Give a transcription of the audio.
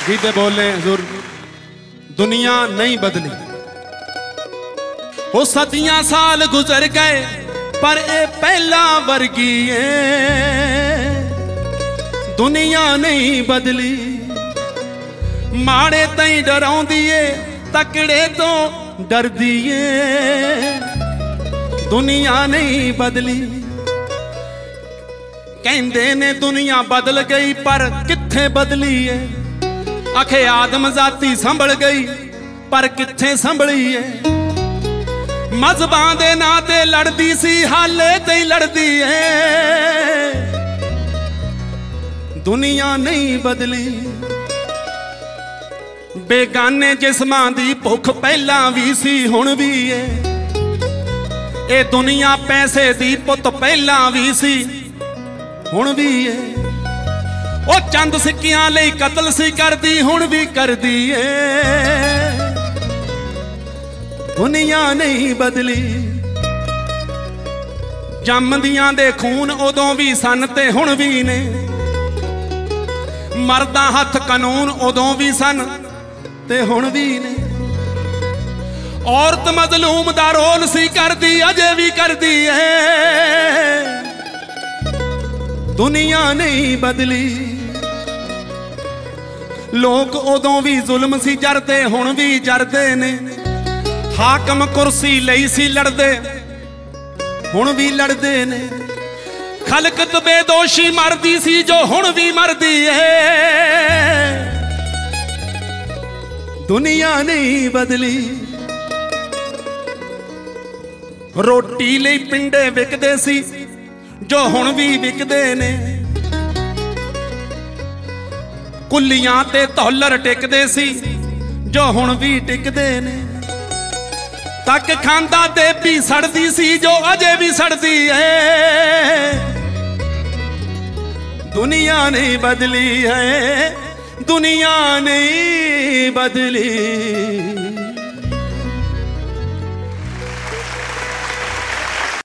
गीते बोले हुजूर, दुनिया नहीं बदली। वो सदियां साल गुजर गए पर ये पहला वर्गी है। दुनिया नहीं बदली, माड़े तई डराउंदी है, तकड़े तो डरदी है। दुनिया नहीं बदली। कहंदे ने दुनिया बदल गई पर कित्थे बदली है। आखे आदम जाती संभल गई पर कित्थे संभली है। मजहबां दे नां ते लड़दी सी, हाले ते ही लड़दी है। दुनिया नहीं बदली। बेगाने जिस्मां दी भुख पहला भी सी हुण भी है। ए दुनिया पैसे दी पुत पहला भी सी हुण भी है। ओ चंद सिक्कियां लई कतल सी करदी हुण भी करदी है। दुनिया नहीं बदली। जमदियां दे खून उदों भी सन ते हुण भी ने। मरदा हथ कानून उदों भी सन ते हुण भी ने। औरत मजलूम दा रोल सी करदी अजे भी करदी है। दुनिया नहीं बदली। लोग उदों भी जुल्म सी जरदे हुण भी जरदे ने। हाकम कुर्सी लई सी लड़दे हुण भी लड़दे ने। खलकत बेदोशी मरदी सी जो हुण भी मरदी है। दुनिया नहीं बदली। रोटी लई पिंडे विकदे सी जो हुण भी विकदे ने। कुल्लियां ते तौलर टिकदे सी जो हुण भी टिकदे ने। तक खांदा ते भी सड़दी सी जो अजे भी सड़दी है। दुनिया नहीं बदली है। दुनिया नहीं बदली।